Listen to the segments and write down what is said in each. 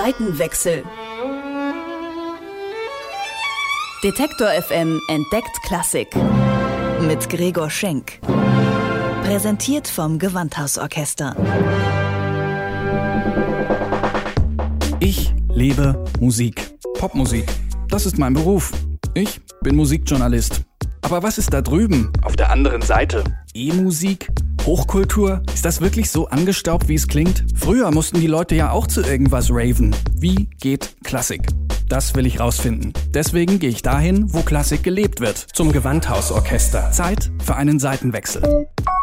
Seitenwechsel. Detektor FM entdeckt Klassik. Mit Gregor Schenk. Präsentiert vom Gewandhausorchester. Ich liebe Musik. Popmusik. Das ist mein Beruf. Ich bin Musikjournalist. Aber was ist da drüben, auf der anderen Seite? E-Musik? Hochkultur? Ist das wirklich so angestaubt, wie es klingt? Früher mussten die Leute ja auch zu irgendwas raven. Wie geht Klassik? Das will ich rausfinden. Deswegen gehe ich dahin, wo Klassik gelebt wird. Zum Gewandhausorchester. Zeit für einen Seitenwechsel.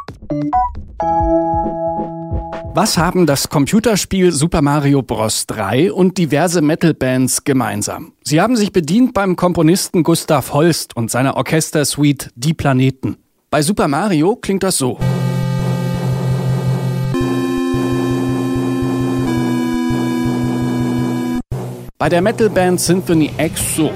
Was haben das Computerspiel Super Mario Bros. 3 und diverse Metal-Bands gemeinsam? Sie haben sich bedient beim Komponisten Gustav Holst und seiner Orchestersuite Die Planeten. Bei Super Mario klingt das so. Bei der Metal-Band Symphony X so.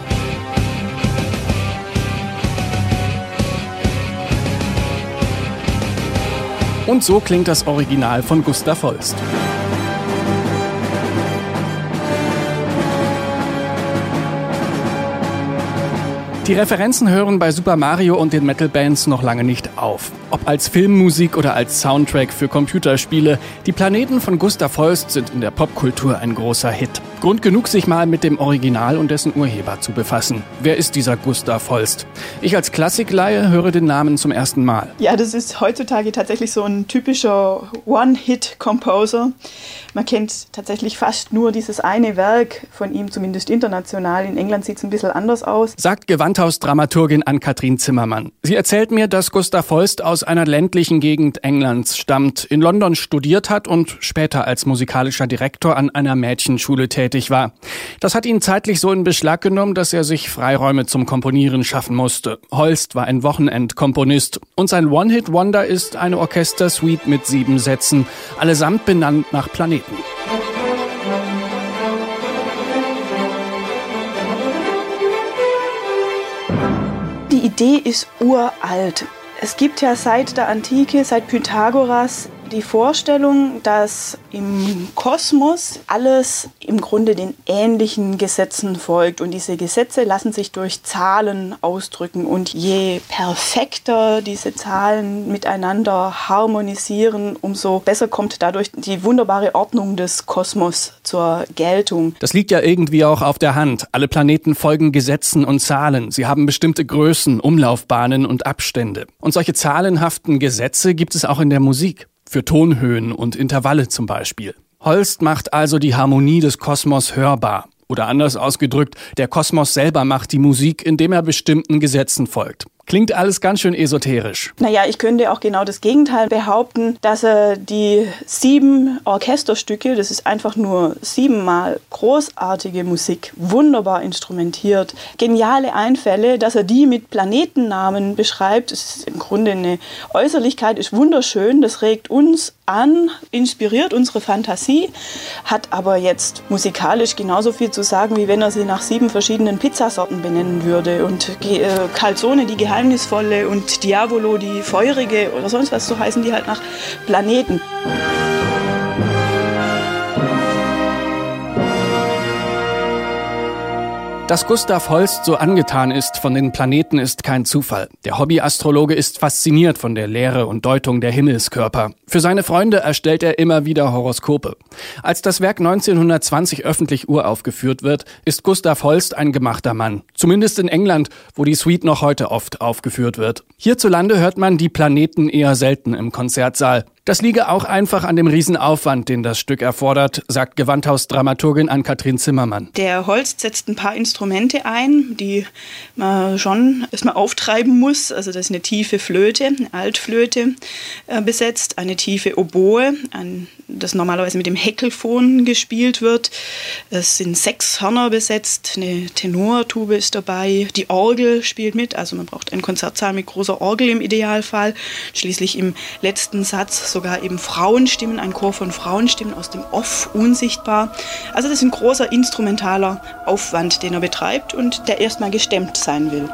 Und so klingt das Original von Gustav Holst. Die Referenzen hören bei Super Mario und den Metal-Bands noch lange nicht auf. Ob als Filmmusik oder als Soundtrack für Computerspiele, die Planeten von Gustav Holst sind in der Popkultur ein großer Hit. Grund genug, sich mal mit dem Original und dessen Urheber zu befassen. Wer ist dieser Gustav Holst? Ich als Klassikleihe höre den Namen zum ersten Mal. Ja, das ist heutzutage tatsächlich so ein typischer One-Hit-Composer. Man kennt tatsächlich fast nur dieses eine Werk von ihm, zumindest international. In England sieht es ein bisschen anders aus. Sagt Gewandhausdramaturgin Ann-Kathrin Zimmermann. Sie erzählt mir, dass Gustav Holst aus einer ländlichen Gegend Englands stammt, in London studiert hat und später als musikalischer Direktor an einer Mädchenschule tätig war. Das hat ihn zeitlich so in Beschlag genommen, dass er sich Freiräume zum Komponieren schaffen musste. Holst war ein Wochenendkomponist und sein One-Hit-Wonder ist eine Orchestersuite mit 7 Sätzen, allesamt benannt nach Planeten. Die Idee ist uralt. Es gibt ja seit der Antike, seit Pythagoras, die Vorstellung, dass im Kosmos alles im Grunde den ähnlichen Gesetzen folgt. Und diese Gesetze lassen sich durch Zahlen ausdrücken. Und je perfekter diese Zahlen miteinander harmonisieren, umso besser kommt dadurch die wunderbare Ordnung des Kosmos zur Geltung. Das liegt ja irgendwie auch auf der Hand. Alle Planeten folgen Gesetzen und Zahlen. Sie haben bestimmte Größen, Umlaufbahnen und Abstände. Und solche zahlenhaften Gesetze gibt es auch in der Musik. Für Tonhöhen und Intervalle zum Beispiel. Holst macht also die Harmonie des Kosmos hörbar. Oder anders ausgedrückt, der Kosmos selber macht die Musik, indem er bestimmten Gesetzen folgt. Klingt alles ganz schön esoterisch. Naja, ich könnte auch genau das Gegenteil behaupten, dass er die 7 Orchesterstücke, das ist einfach nur 7-mal großartige Musik, wunderbar instrumentiert, geniale Einfälle, dass er die mit Planetennamen beschreibt. Das ist im Grunde eine Äußerlichkeit, ist wunderschön, das regt uns an, inspiriert unsere Fantasie, hat aber jetzt musikalisch genauso viel zu sagen, wie wenn er sie nach 7 verschiedenen Pizzasorten benennen würde. Und Calzone, die geheimnisvolle, und Diavolo, die feurige oder sonst was, so heißen die halt nach Planeten. Dass Gustav Holst so angetan ist von den Planeten, ist kein Zufall. Der Hobbyastrologe ist fasziniert von der Lehre und Deutung der Himmelskörper. Für seine Freunde erstellt er immer wieder Horoskope. Als das Werk 1920 öffentlich uraufgeführt wird, ist Gustav Holst ein gemachter Mann. Zumindest in England, wo die Suite noch heute oft aufgeführt wird. Hierzulande hört man die Planeten eher selten im Konzertsaal. Das liege auch einfach an dem Riesenaufwand, den das Stück erfordert, sagt Gewandhausdramaturgin Ann-Kathrin Zimmermann. Der Holst setzt ein paar Instrumente ein, die man schon erstmal auftreiben muss. Also das ist eine tiefe Flöte, eine Altflöte besetzt, eine tiefe Oboe, das normalerweise mit dem Heckelphon gespielt wird. Es sind 6 Hörner besetzt, eine Tenortube ist dabei, die Orgel spielt mit, also man braucht einen Konzertsaal mit großer Orgel im Idealfall. Schließlich im letzten Satz sogar eben Frauenstimmen, ein Chor von Frauenstimmen aus dem Off, unsichtbar. Also das ist ein großer instrumentaler Aufwand, den er betreibt und der erstmal gestemmt sein will.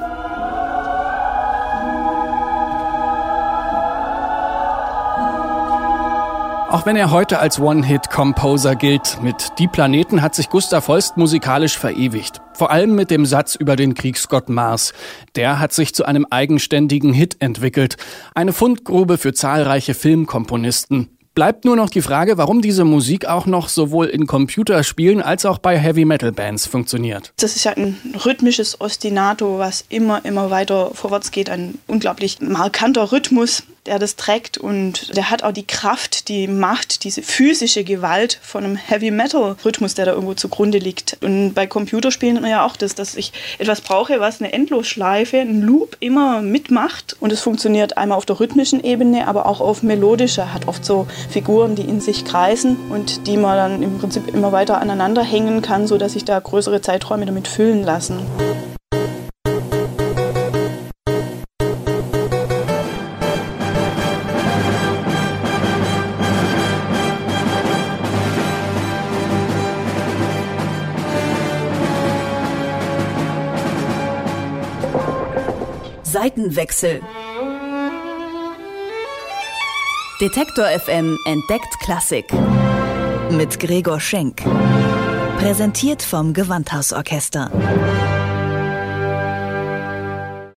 Auch wenn er heute als One-Hit-Composer gilt, mit Die Planeten hat sich Gustav Holst musikalisch verewigt. Vor allem mit dem Satz über den Kriegsgott Mars. Der hat sich zu einem eigenständigen Hit entwickelt. Eine Fundgrube für zahlreiche Filmkomponisten. Bleibt nur noch die Frage, warum diese Musik auch noch sowohl in Computerspielen als auch bei Heavy-Metal-Bands funktioniert. Das ist ja ein rhythmisches Ostinato, was immer weiter vorwärts geht. Ein unglaublich markanter Rhythmus, der das trägt. Und der hat auch die Kraft, die Macht, diese physische Gewalt von einem Heavy-Metal-Rhythmus, der da irgendwo zugrunde liegt. Und bei Computerspielen ja auch das, dass ich etwas brauche, was eine Endlosschleife, ein Loop immer mitmacht. Und es funktioniert einmal auf der rhythmischen Ebene, aber auch auf melodischer. Hat oft so Figuren, die in sich kreisen und die man dann im Prinzip immer weiter aneinander hängen kann, sodass sich da größere Zeiträume damit füllen lassen. Seitenwechsel. Detektor FM entdeckt Klassik. Mit Gregor Schenk. Präsentiert vom Gewandhausorchester.